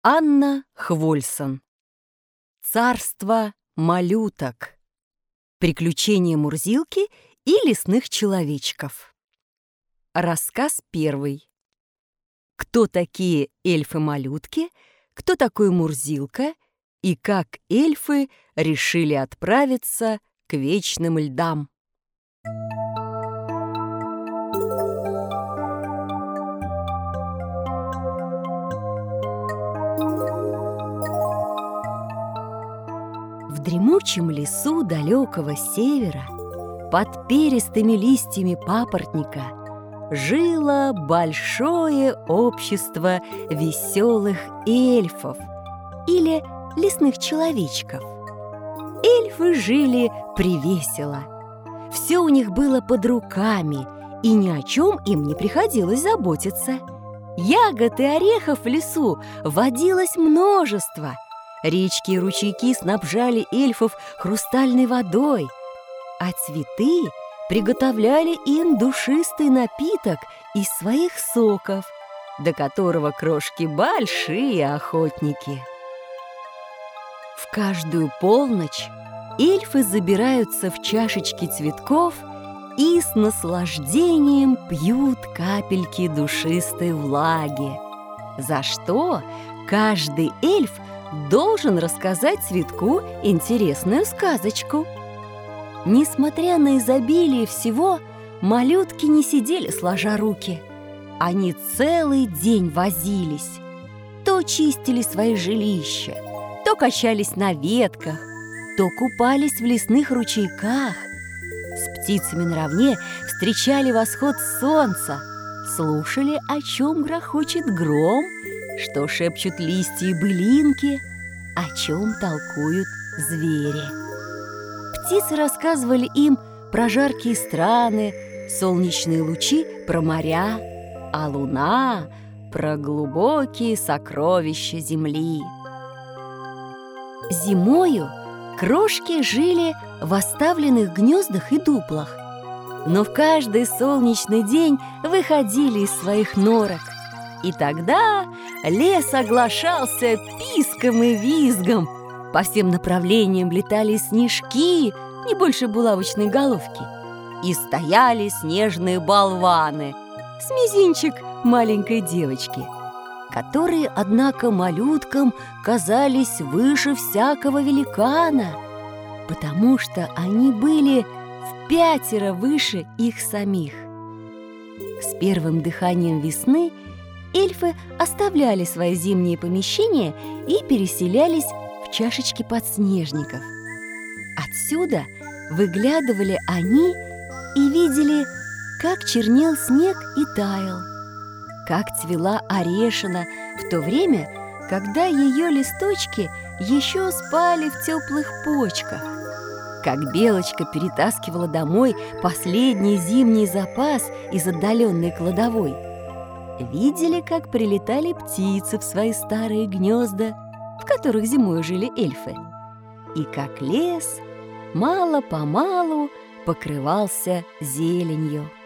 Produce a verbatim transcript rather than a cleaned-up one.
Анна Хвольсон. Царство малюток. Приключения Мурзилки и лесных человечков. Рассказ первый. Кто такие эльфы-малютки, кто такой Мурзилка и как эльфы решили отправиться к вечным льдам. В дремучем лесу далекого севера, под перистыми листьями папоротника, жило большое общество веселых эльфов или лесных человечков. Эльфы жили привесело. Все у них было под руками, и ни о чем им не приходилось заботиться. Ягод и орехов в лесу водилось множество. Речки и ручейки снабжали эльфов хрустальной водой, а цветы приготовляли им душистый напиток из своих соков, до которого крошки большие охотники. В каждую полночь эльфы забираются в чашечки цветков и с наслаждением пьют капельки душистой влаги, за что каждый эльф должен рассказать цветку интересную сказочку. Несмотря на изобилие всего, малютки не сидели сложа руки. Они целый день возились. То чистили свои жилища, то качались на ветках, то купались в лесных ручейках. С птицами наравне встречали восход солнца, слушали, о чем грохочет гром, что шепчут листья и былинки, о чем толкуют звери. Птицы рассказывали им про жаркие страны, солнечные лучи про моря, а луна про глубокие сокровища земли. Зимою крошки жили в оставленных гнездах и дуплах, но в каждый солнечный день выходили из своих норок. И тогда лес оглашался писком и визгом. По всем направлениям летали снежки, не больше булавочной головки. И стояли снежные болваны с мизинчик маленькой девочки, которые, однако, малюткам казались выше всякого великана, потому что они были в пятеро выше их самих. С первым дыханием весны эльфы оставляли свои зимние помещения и переселялись в чашечки подснежников. Отсюда выглядывали они и видели, как чернел снег и таял, как цвела орешина в то время, когда ее листочки еще спали в теплых почках, как белочка перетаскивала домой последний зимний запас из отдаленной кладовой. Видели, как прилетали птицы в свои старые гнезда, в которых зимой жили эльфы, и как лес мало-помалу покрывался зеленью.